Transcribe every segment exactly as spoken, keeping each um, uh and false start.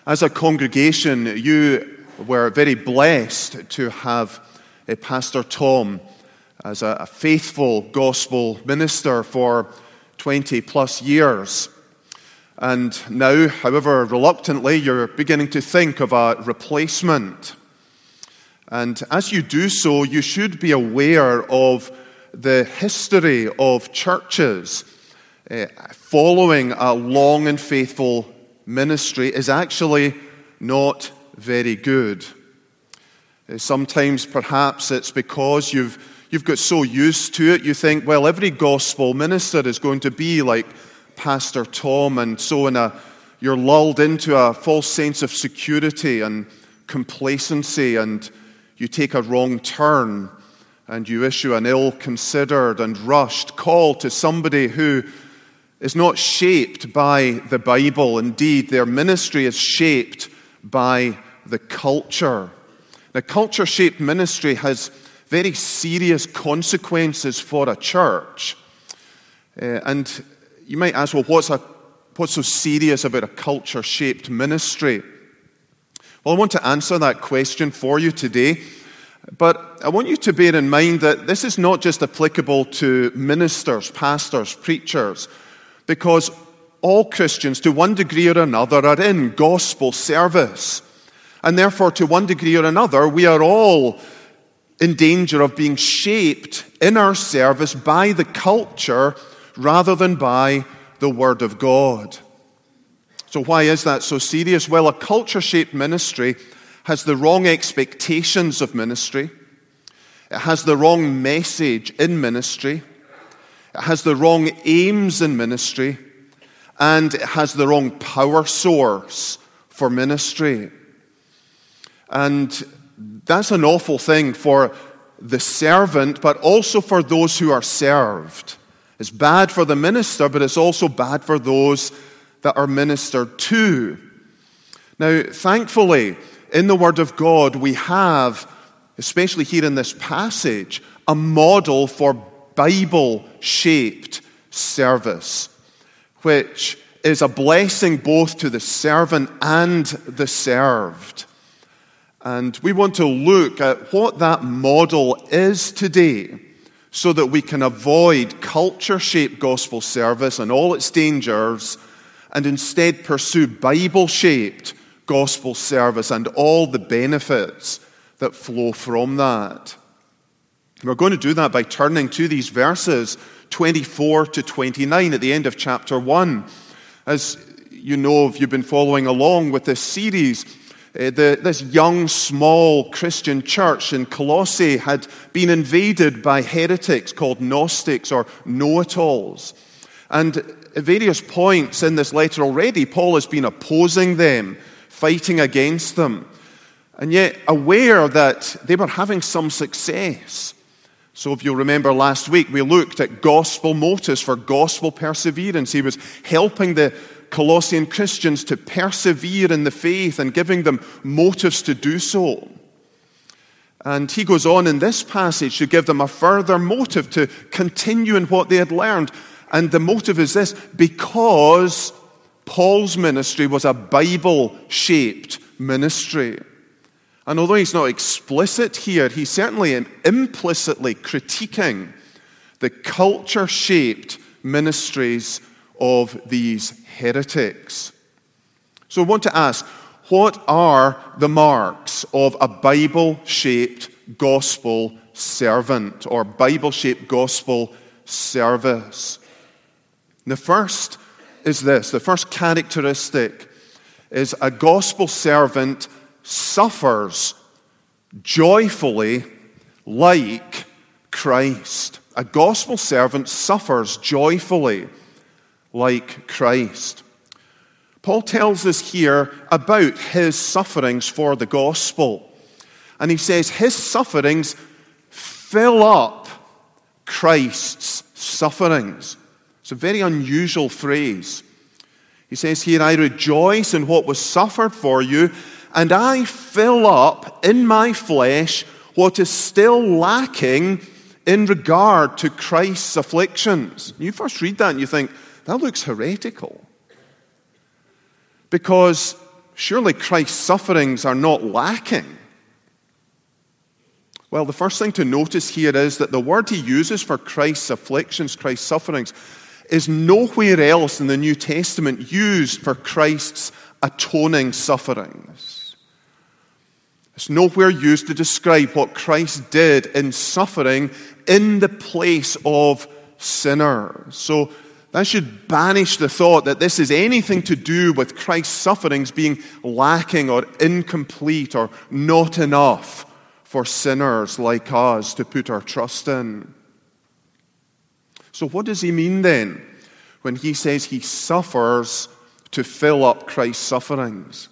As a congregation, you were very blessed to have a Pastor Tom as a faithful gospel minister for twenty plus years. And now, however reluctantly, you're beginning to think of a replacement. And as you do so, you should be aware of the history of churches uh, following a long and faithful ministry is actually not very good. Uh, sometimes perhaps it's because you've you've got so used to it, you think, well, every gospel minister is going to be like Pastor Tom, and so in a, you're lulled into a false sense of security and complacency, and you take a wrong turn, and you issue an ill-considered and rushed call to somebody who is not shaped by the Bible. Indeed, their ministry is shaped by the culture. The culture-shaped ministry has very serious consequences for a church. Uh, and you might ask, well, what's, a, what's so serious about a culture-shaped ministry? Well, I want to answer that question for you today. But I want you to bear in mind that this is not just applicable to ministers, pastors, preachers, because all Christians, to one degree or another, are in gospel service. And therefore, to one degree or another, we are all in danger of being shaped in our service by the culture rather than by the Word of God. So why is that so serious? Well, a culture-shaped ministry has the wrong expectations of ministry. It has the wrong message in ministry. It has the wrong aims in ministry. And it has the wrong power source for ministry. And that's an awful thing for the servant, but also for those who are served. It's bad for the minister, but it's also bad for those that are ministered to. Now, thankfully, in the Word of God, we have, especially here in this passage, a model for Bible-shaped service, which is a blessing both to the servant and the served. And we want to look at what that model is today so that we can avoid culture-shaped gospel service and all its dangers and instead pursue Bible-shaped gospel service and all the benefits that flow from that. We're going to do that by turning to these verses twenty-four to twenty-nine at the end of chapter one. As you know, if you've been following along with this series, uh, the, this young, small Christian church in Colossae had been invaded by heretics called Gnostics or know-it-alls. And at various points in this letter already, Paul has been opposing them, fighting against them, and yet aware that they were having some success. So if you'll remember last week, we looked at gospel motives for gospel perseverance. He was helping the Colossian Christians to persevere in the faith and giving them motives to do so. And he goes on in this passage to give them a further motive to continue in what they had learned. And the motive is this: because Paul's ministry was a Bible-shaped ministry. And although he's not explicit here, he's certainly implicitly critiquing the culture-shaped ministries of these heretics. So I want to ask, what are the marks of a Bible-shaped gospel servant or Bible-shaped gospel service? The first is this. The first characteristic is a gospel servant suffers joyfully like Christ. A gospel servant suffers joyfully like Christ. Paul tells us here about his sufferings for the gospel. And he says his sufferings fill up Christ's sufferings. It's a very unusual phrase. He says here, I rejoice in what was suffered for you, and I fill up in my flesh what is still lacking in regard to Christ's afflictions. You first read that and you think, that looks heretical. Because surely Christ's sufferings are not lacking. Well, the first thing to notice here is that the word he uses for Christ's afflictions, Christ's sufferings, is nowhere else in the New Testament used for Christ's atoning sufferings. It's nowhere used to describe what Christ did in suffering in the place of sinners. So that should banish the thought that this is anything to do with Christ's sufferings being lacking or incomplete or not enough for sinners like us to put our trust in. So what does he mean then when he says he suffers to fill up Christ's sufferings?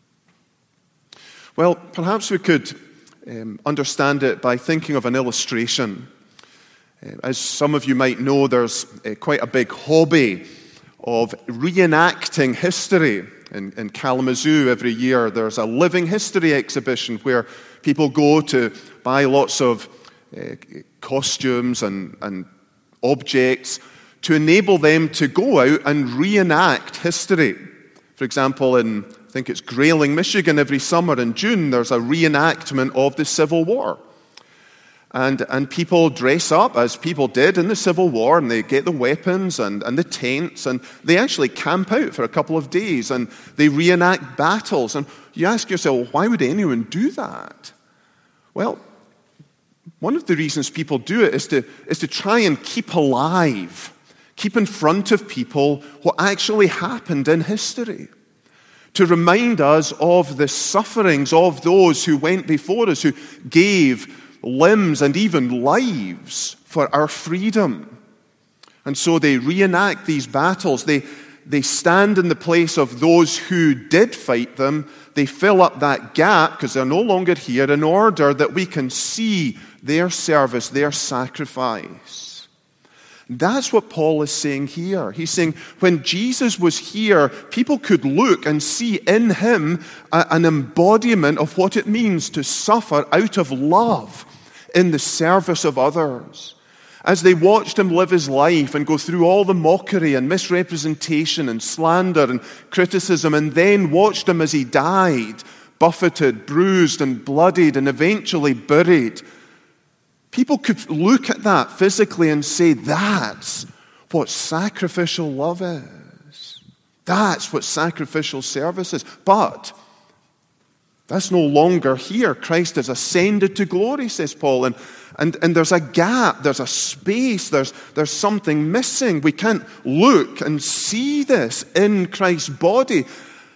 Well, perhaps we could um, understand it by thinking of an illustration. Uh, as some of you might know, there's uh, quite a big hobby of reenacting history. In, in Kalamazoo every year, there's a living history exhibition where people go to buy lots of uh, costumes and, and objects to enable them to go out and reenact history. For example, in, I think it's Grayling, Michigan, every summer in June, there's a reenactment of the Civil War. And, and people dress up as people did in the Civil War, and they get the weapons and, and the tents, and they actually camp out for a couple of days, and they reenact battles. And you ask yourself, well, why would anyone do that? Well, one of the reasons people do it is to, is to try and keep alive, keep in front of people what actually happened in history, to remind us of the sufferings of those who went before us, who gave limbs and even lives for our freedom. And so they reenact these battles. They, they stand in the place of those who did fight them. They fill up that gap, because they're no longer here, in order that we can see their service, their sacrifice. That's what Paul is saying here. He's saying when Jesus was here, people could look and see in him a, an embodiment of what it means to suffer out of love in the service of others. As they watched him live his life and go through all the mockery and misrepresentation and slander and criticism, and then watched him as he died, buffeted, bruised, and bloodied, and eventually buried, people could look at that physically and say, that's what sacrificial love is. That's what sacrificial service is. But that's no longer here. Christ has ascended to glory, says Paul, and, and, and there's a gap, there's a space, there's, there's something missing. We can't look and see this in Christ's body.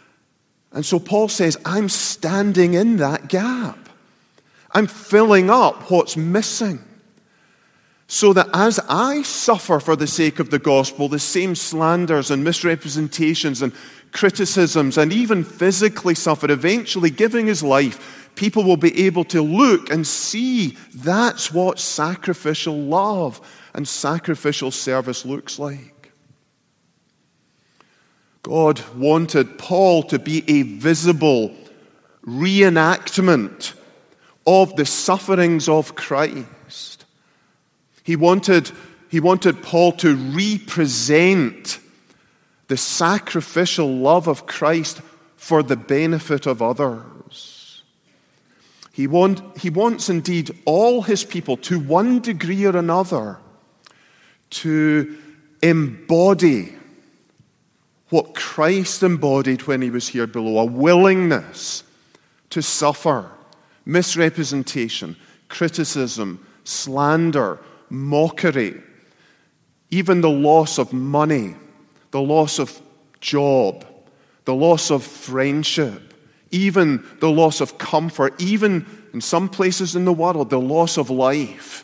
And so Paul says, I'm standing in that gap. I'm filling up what's missing, so that as I suffer for the sake of the gospel, the same slanders and misrepresentations and criticisms, and even physically suffer, eventually giving his life, people will be able to look and see that's what sacrificial love and sacrificial service looks like. God wanted Paul to be a visible reenactment of the sufferings of Christ. He wanted, he wanted Paul to represent the sacrificial love of Christ for the benefit of others. He, want, he wants indeed all his people, to one degree or another, to embody what Christ embodied when he was here below, a willingness to suffer misrepresentation, criticism, slander, mockery, even the loss of money, the loss of job, the loss of friendship, even the loss of comfort, even in some places in the world, the loss of life,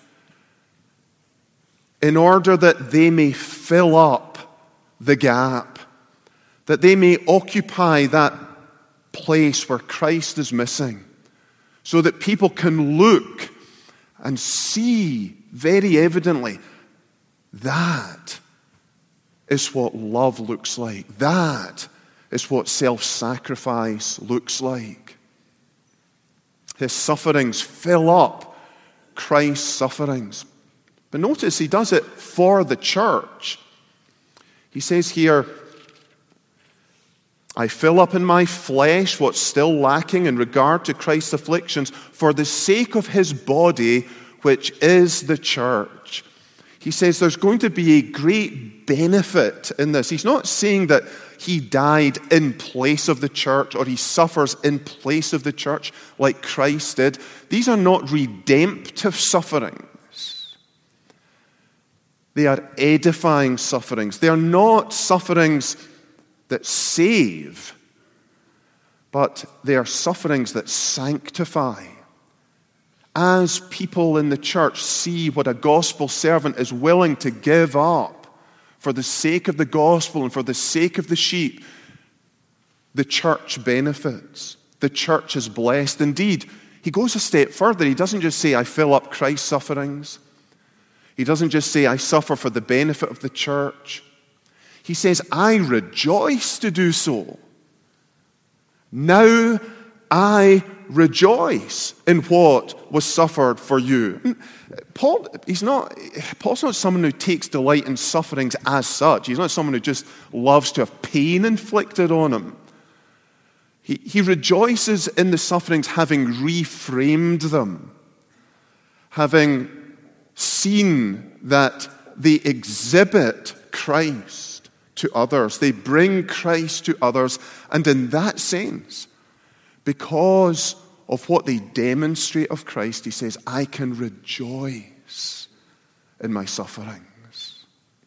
in order that they may fill up the gap, that they may occupy that place where Christ is missing, so that people can look and see very evidently that is what love looks like. That is what self-sacrifice looks like. His sufferings fill up Christ's sufferings. But notice he does it for the church. He says here, I fill up in my flesh what's still lacking in regard to Christ's afflictions for the sake of his body, which is the church. He says there's going to be a great benefit in this. He's not saying that he died in place of the church or he suffers in place of the church like Christ did. These are not redemptive sufferings. They are edifying sufferings. They are not sufferings that save, but they are sufferings that sanctify. As people in the church see what a gospel servant is willing to give up for the sake of the gospel and for the sake of the sheep, the church benefits. The church is blessed. Indeed, he goes a step further. He doesn't just say, I fill up Christ's sufferings. He doesn't just say, I suffer for the benefit of the church. He says, I rejoice to do so. Now I rejoice in what was suffered for you. Paul, he's not, Paul's not someone who takes delight in sufferings as such. He's not someone who just loves to have pain inflicted on him. He, he rejoices in the sufferings having reframed them, having seen that they exhibit Christ to others. They bring Christ to others. And in that sense, because of what they demonstrate of Christ, he says, I can rejoice in my sufferings.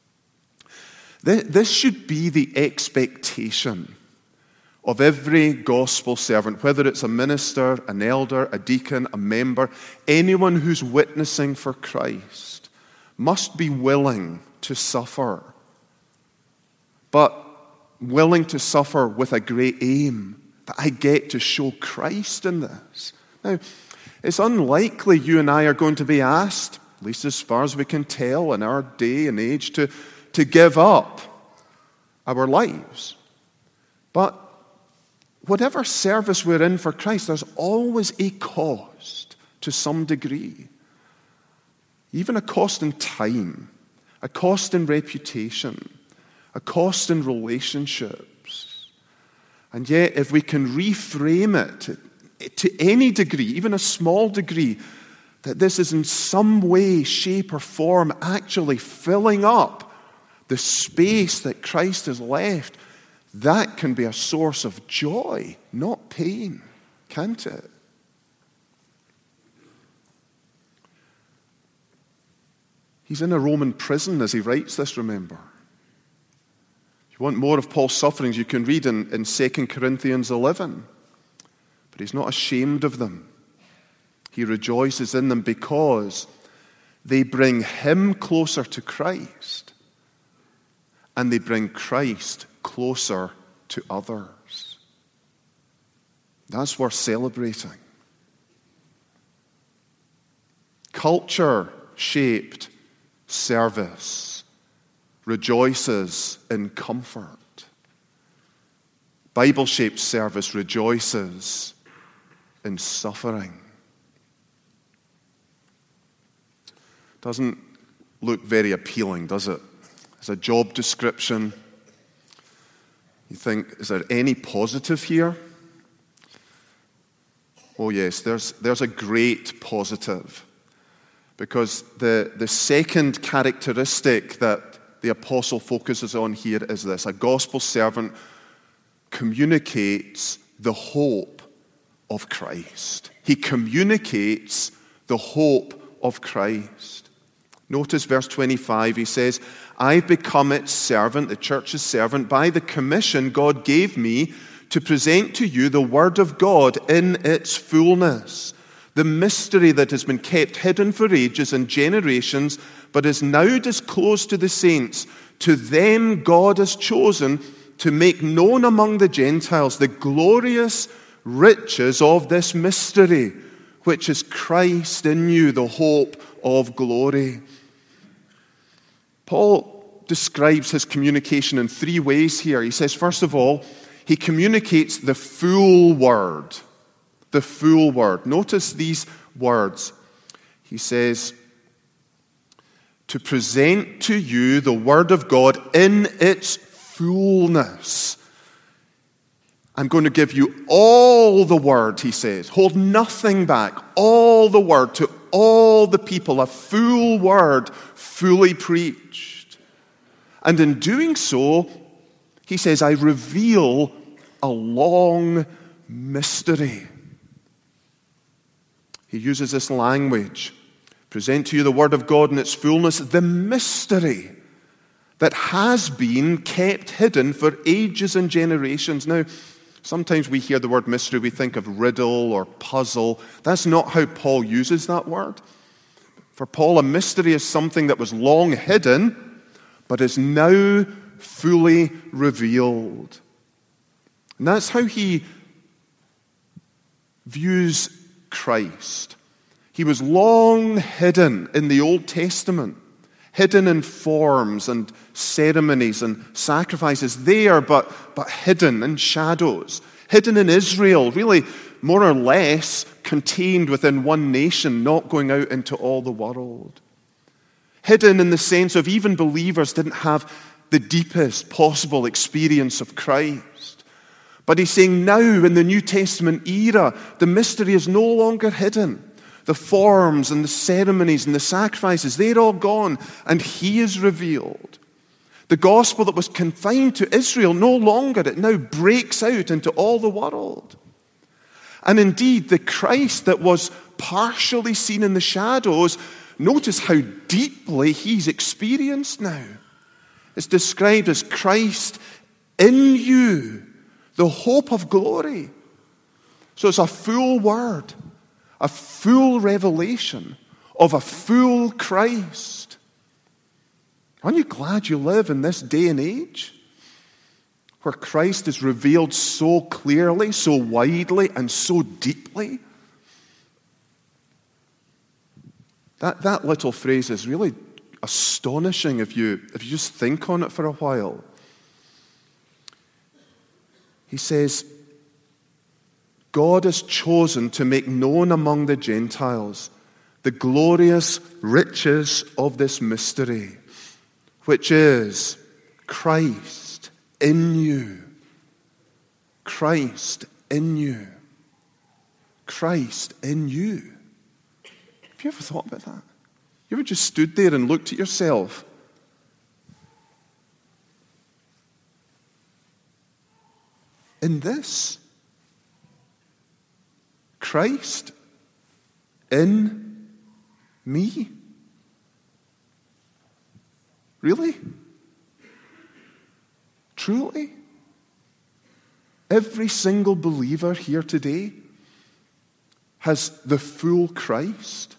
This should be the expectation of every gospel servant, whether it's a minister, an elder, a deacon, a member, anyone who's witnessing for Christ must be willing to suffer, but willing to suffer with a great aim, that I get to show Christ in this. Now, it's unlikely you and I are going to be asked, at least as far as we can tell in our day and age, to, to give up our lives. But whatever service we're in for Christ, there's always a cost to some degree. Even a cost in time, a cost in reputation, a cost in relationships. And yet, if we can reframe it to, to any degree, even a small degree, that this is in some way, shape, or form actually filling up the space that Christ has left, that can be a source of joy, not pain, can't it? He's in a Roman prison as he writes this, remember. If you want more of Paul's sufferings, you can read in, in Second Corinthians eleven. But he's not ashamed of them. He rejoices in them because they bring him closer to Christ, and they bring Christ closer to others. That's worth celebrating. Culture-shaped service rejoices in comfort. Bible-shaped service rejoices in suffering. Doesn't look very appealing, does it? As a job description, you think, is there any positive here? Oh yes, there's, there's a great positive. Because the, the second characteristic that the apostle focuses on here is this: a gospel servant communicates the hope of Christ. He communicates the hope of Christ. Notice verse twenty-five, he says, I've become its servant, the church's servant, by the commission God gave me to present to you the word of God in its fullness. The mystery that has been kept hidden for ages and generations, but is now disclosed to the saints. To them God has chosen to make known among the Gentiles the glorious riches of this mystery, which is Christ in you, the hope of glory. Paul describes his communication in three ways here. He says, first of all, he communicates the full word. The full word. Notice these words. He says, to present to you the word of God in its fullness. I'm going to give you all the word, he says. Hold nothing back. All the word to all the people. A full word, fully preached. And in doing so, he says, I reveal a long mystery. He uses this language. Present to you the word of God in its fullness, the mystery that has been kept hidden for ages and generations. Now, sometimes we hear the word mystery, we think of riddle or puzzle. That's not how Paul uses that word. For Paul, a mystery is something that was long hidden, but is now fully revealed. And that's how he views Christ. He was long hidden in the Old Testament, hidden in forms and ceremonies and sacrifices there, but, but hidden in shadows. Hidden in Israel, really more or less contained within one nation, not going out into all the world. Hidden in the sense of even believers didn't have the deepest possible experience of Christ. But he's saying now in the New Testament era, the mystery is no longer hidden. The forms and the ceremonies and the sacrifices, they're all gone, and he is revealed. The gospel that was confined to Israel, no longer, it now breaks out into all the world. And indeed, the Christ that was partially seen in the shadows, notice how deeply he's experienced now. It's described as Christ in you, the hope of glory. So it's a full word. A full revelation of a full Christ. Aren't you glad you live in this day and age where Christ is revealed so clearly, so widely, and so deeply? That, that little phrase is really astonishing if you, if you just think on it for a while. He says, God has chosen to make known among the Gentiles the glorious riches of this mystery, which is Christ in you. Christ in you. Christ in you. Have you ever thought about that? You ever just stood there and looked at yourself? In this, Christ in me? Really? Truly? Every single believer here today has the full Christ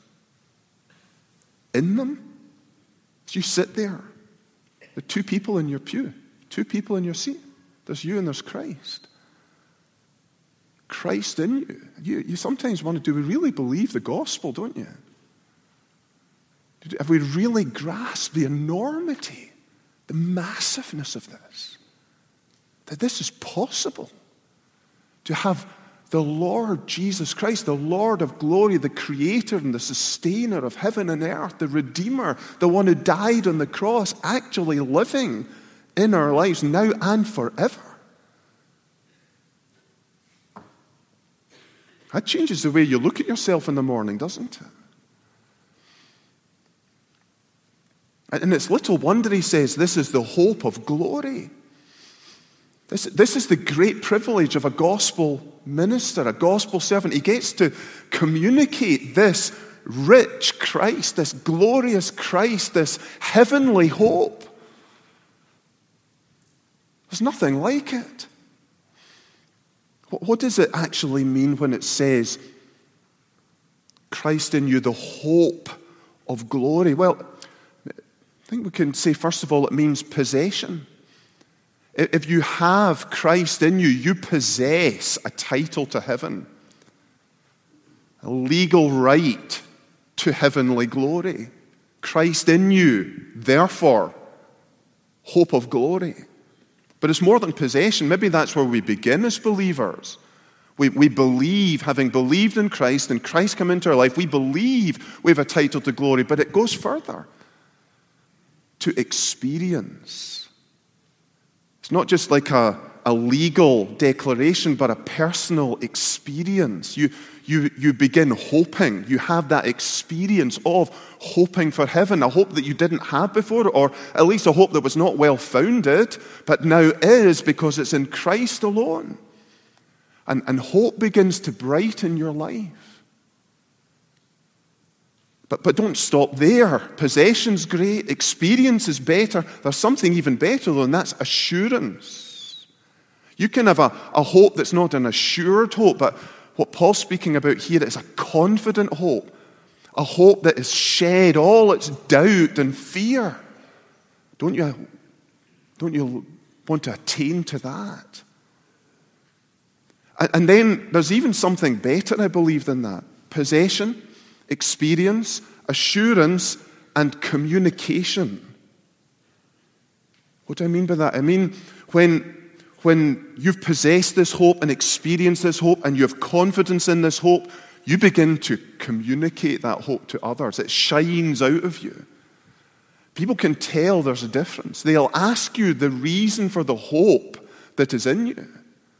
in them? As you sit there, there are two people in your pew, two people in your seat. There's you and there's Christ. Christ in you. You, you sometimes wonder, do we really believe the gospel, don't you? Have we really grasped the enormity, the massiveness of this? That this is possible. To have the Lord Jesus Christ, the Lord of glory, the creator and the sustainer of heaven and earth, the Redeemer, the one who died on the cross, actually living in our lives now and forever. That changes the way you look at yourself in the morning, doesn't it? And it's little wonder he says this is the hope of glory. This, this is the great privilege of a gospel minister, a gospel servant. He gets to communicate this rich Christ, this glorious Christ, this heavenly hope. There's nothing like it. What does it actually mean when it says, Christ in you, the hope of glory? Well, I think we can say, first of all, it means possession. If you have Christ in you, you possess a title to heaven, a legal right to heavenly glory. Christ in you, therefore, hope of glory. But it's more than possession. Maybe that's where we begin as believers. We, we believe, having believed in Christ, and Christ come into our life, we believe we have a title to glory, but it goes further. To experience. It's not just like a, a legal declaration, but a personal experience. You, you, you begin hoping. You have that experience of hoping for heaven, a hope that you didn't have before, or at least a hope that was not well founded, but now is because it's in Christ alone. And, and hope begins to brighten your life. But, but don't stop there. Possession's great. Experience is better. There's something even better, though, and that's assurance. You can have a, a hope that's not an assured hope, but what Paul's speaking about here is a confident hope. A hope that has shed all its doubt and fear. Don't you, don't you want to attain to that? And, and then there's even something better, I believe, than that. Possession, experience, assurance, and communication. What do I mean by that? I mean, when, when you've possessed this hope and experienced this hope and you have confidence in this hope, you begin to communicate that hope to others. It shines out of you. People can tell there's a difference. They'll ask you the reason for the hope that is in you.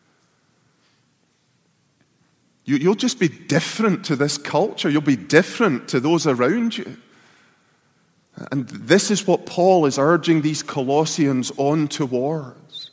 you. You'll just be different to this culture. You'll be different to those around you. And this is what Paul is urging these Colossians on towards.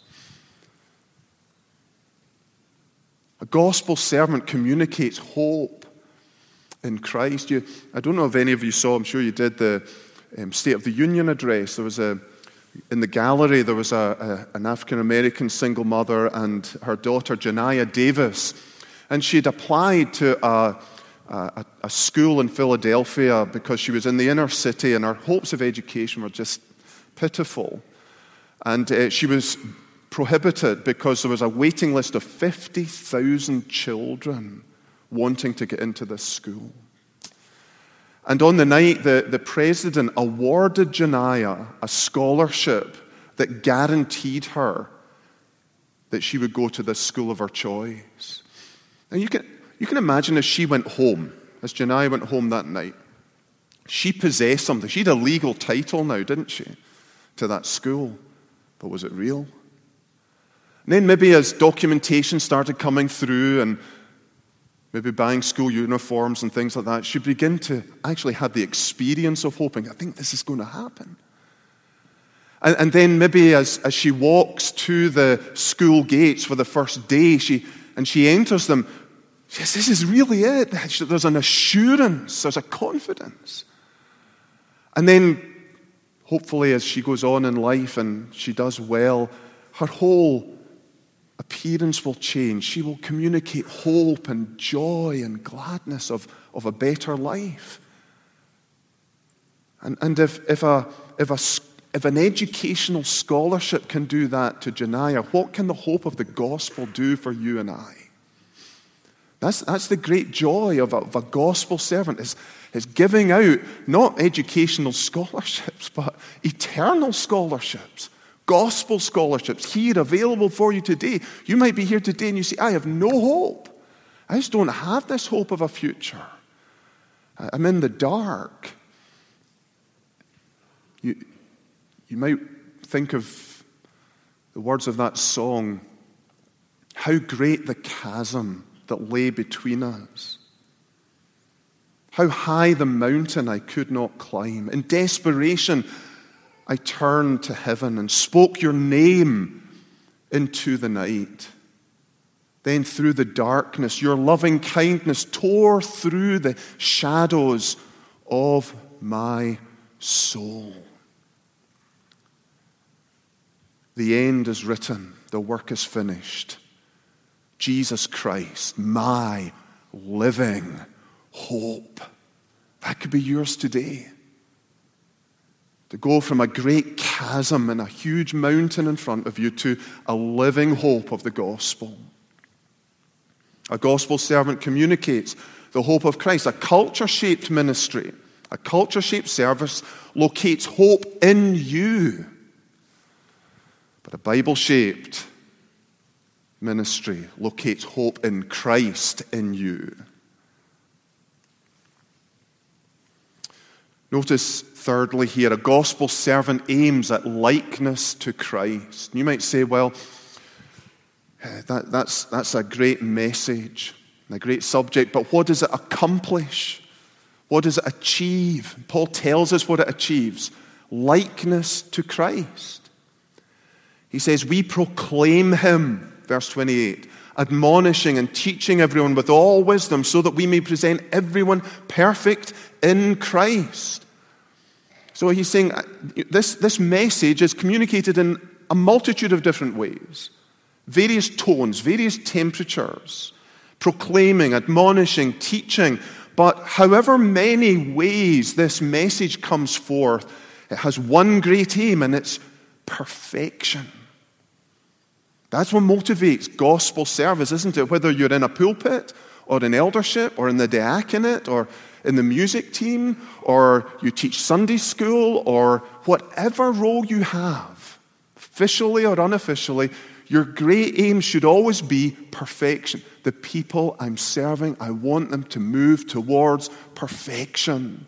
A gospel servant communicates hope in Christ. You, I don't know if any of you saw, I'm sure you did, the um, State of the Union address. There was a, in the gallery, there was a, a, an African-American single mother and her daughter, Janiyah Davis. And she'd applied to a, a, a school in Philadelphia because she was in the inner city and her hopes of education were just pitiful. And uh, she was prohibited because there was a waiting list of fifty thousand children wanting to get into this school. And on the night, the, the president awarded Janiyah a scholarship that guaranteed her that she would go to this school of her choice. And you can, you can imagine as she went home, as Janiyah went home that night, she possessed something. She had a legal title now, didn't she, to that school. But was it real? And then maybe as documentation started coming through and maybe buying school uniforms and things like that, she'd begin to actually have the experience of hoping, I think this is going to happen. And, and then maybe as, as she walks to the school gates for the first day, she and she enters them, yes, this is really it. There's an assurance, there's a confidence. And then, hopefully, as she goes on in life and she does well, her whole appearance will change. She will communicate hope and joy and gladness of, of a better life. And, and if, if, a, if, a, if an educational scholarship can do that to Janiyah, what can the hope of the gospel do for you and I? That's, that's the great joy of a, of a gospel servant, is, is giving out not educational scholarships, but eternal scholarships. Gospel scholarships here available for you today. You might be here today and you say, I have no hope. I just don't have this hope of a future. I'm in the dark. You, you might think of the words of that song, how great the chasm that lay between us. How high the mountain I could not climb. In desperation, I turned to heaven and spoke your name into the night. Then through the darkness, your loving kindness tore through the shadows of my soul. The end is written, the work is finished. Jesus Christ, my living hope. That could be yours today. To go from a great chasm and a huge mountain in front of you to a living hope of the gospel. A gospel servant communicates the hope of Christ. A culture-shaped ministry, a culture-shaped service locates hope in you. But a Bible-shaped ministry locates hope in Christ in you. Notice, thirdly, here, a gospel servant aims at likeness to Christ. You might say, well, That, that's, that's a great message, a great subject, but what does it accomplish? What does it achieve? Paul tells us what it achieves. Likeness to Christ. He says, we proclaim him, verse twenty-eight, admonishing and teaching everyone with all wisdom so that we may present everyone perfect in Christ. So he's saying this, this message is communicated in a multitude of different ways. Various tones, various temperatures, proclaiming, admonishing, teaching. But however many ways this message comes forth, it has one great aim, and it's perfection. That's what motivates gospel service, isn't it? Whether you're in a pulpit or in eldership or in the diaconate or in the music team or you teach Sunday school or whatever role you have, officially or unofficially, your great aim should always be perfection. The people I'm serving, I want them to move towards perfection.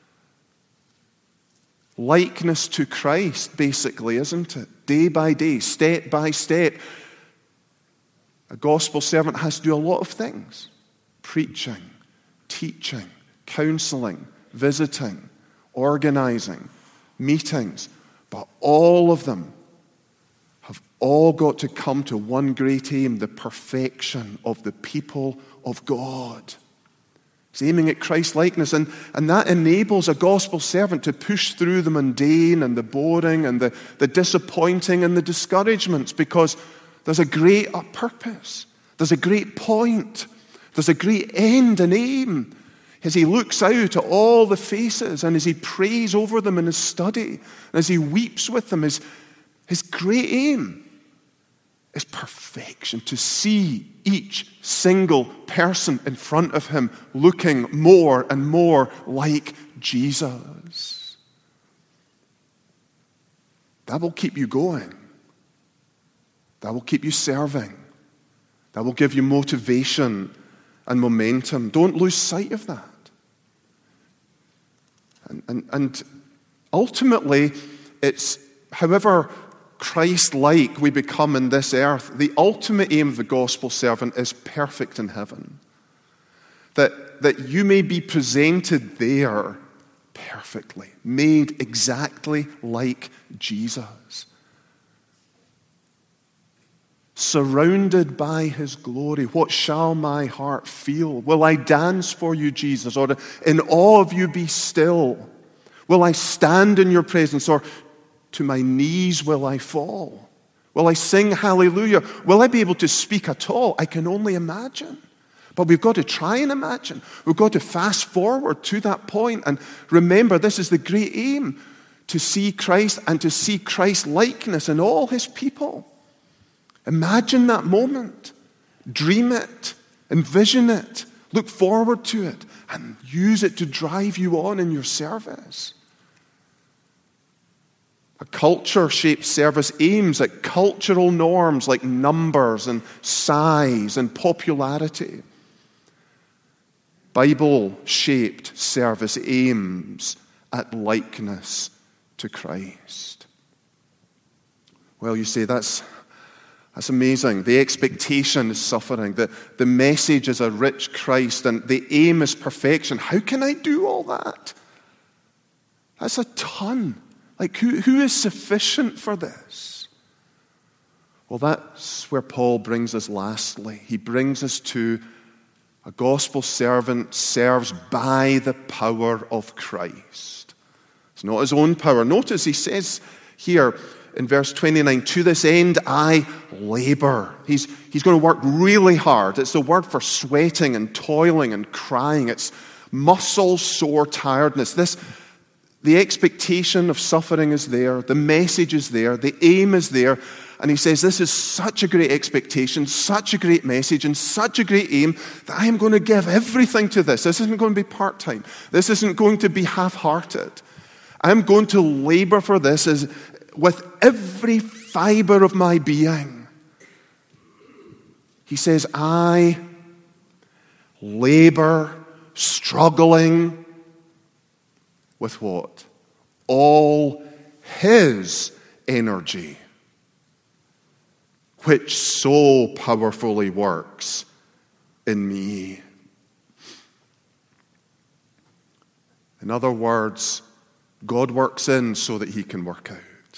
Likeness to Christ, basically, isn't it? Day by day, step by step. A gospel servant has to do a lot of things. Preaching, teaching, counseling, visiting, organizing, meetings. But all of them have all got to come to one great aim, the perfection of the people of God. It's aiming at Christ-likeness, and, and that enables a gospel servant to push through the mundane and the boring and the, the disappointing and the discouragements, because there's a great purpose. There's a great point. There's a great end and aim. As he looks out at all the faces and as he prays over them in his study, and as he weeps with them, his, his great aim is perfection, to see each single person in front of him looking more and more like Jesus. That will keep you going. That will keep you serving. That will give you motivation and momentum. Don't lose sight of that. And, and, and ultimately, it's however Christ-like we become in this earth, the ultimate aim of the gospel servant is perfect in heaven. That, that you may be presented there perfectly, made exactly like Jesus. Surrounded by his glory, what shall my heart feel? Will I dance for you, Jesus? Or in awe of you be still? Will I stand in your presence? Or to my knees will I fall? Will I sing hallelujah? Will I be able to speak at all? I can only imagine. But we've got to try and imagine. We've got to fast forward to that point. And remember, this is the great aim, to see Christ and to see Christ's likeness in all his people. Imagine that moment. Dream it. Envision it. Look forward to it. And use it to drive you on in your service. A culture-shaped service aims at cultural norms like numbers and size and popularity. Bible-shaped service aims at likeness to Christ. Well, you say, that's, that's amazing. The expectation is suffering. The, the message is a rich Christ, and the aim is perfection. How can I do all that? That's a ton. Like, who, who is sufficient for this? Well, that's where Paul brings us lastly. He brings us to a gospel servant serves by the power of Christ. It's not his own power. Notice he says here in verse twenty-nine, to this end I labor. He's, he's going to work really hard. It's the word for sweating and toiling and crying. It's muscle sore tiredness. This The expectation of suffering is there. The message is there. The aim is there. And he says, this is such a great expectation, such a great message, and such a great aim that I am going to give everything to this. This isn't going to be part-time. This isn't going to be half-hearted. I'm going to labor for this as, with every fiber of my being. He says, I labor, struggling, with what? All his energy. which so powerfully works in me. In other words, God works in so that he can work out.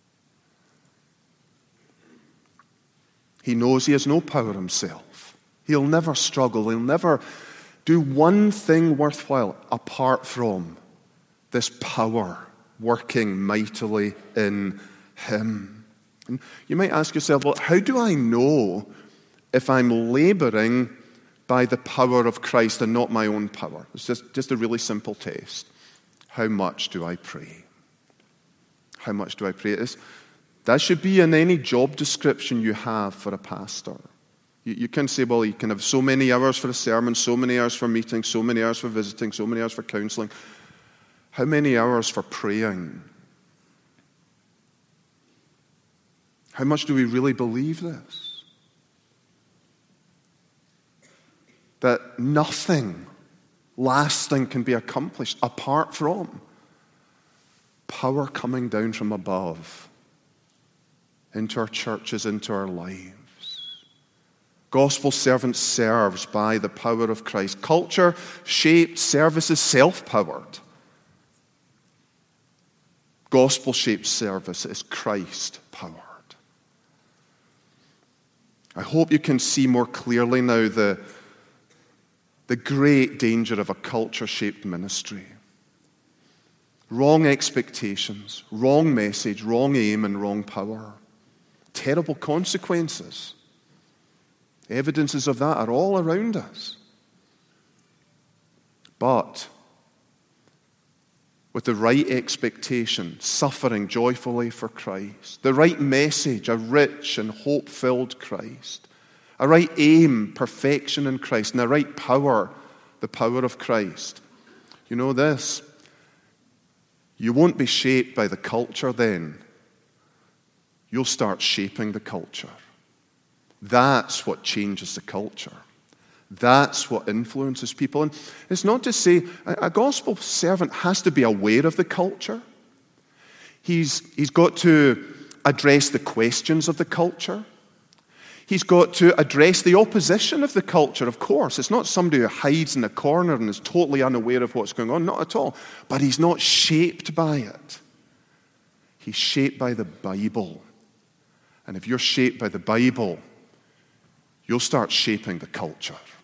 He knows he has no power himself. He'll never struggle. He'll never do one thing worthwhile apart from this power working mightily in him. And you might ask yourself, well, how do I know if I'm laboring by the power of Christ and not my own power? It's just, just a really simple test. How much do I pray? How much do I pray? It's, that should be in any job description you have for a pastor. You, you can say, well, you can have so many hours for a sermon, so many hours for meetings, so many hours for visiting, so many hours for counseling. How many hours for praying? How much do we really believe this? That nothing lasting can be accomplished apart from power coming down from above into our churches, into our lives. Gospel servant serves by the power of Christ. Culture-shaped service is self-powered. Gospel-shaped service is Christ-powered. I hope you can see more clearly now the The great danger of a culture-shaped ministry. Wrong expectations, wrong message, wrong aim, and wrong power. Terrible consequences. Evidences of that are all around us. But with the right expectation, suffering joyfully for Christ, the right message, a rich and hope-filled Christ, a right aim, perfection in Christ, and a right power, the power of Christ. You know this, you won't be shaped by the culture then. You'll start shaping the culture. That's what changes the culture. That's what influences people. And it's not to say, a gospel servant has to be aware of the culture. He's, he's got to address the questions of the culture. He's got to address the opposition of the culture, of course. It's not somebody who hides in a corner and is totally unaware of what's going on. Not at all. But he's not shaped by it. He's shaped by the Bible. And if you're shaped by the Bible, you'll start shaping the culture.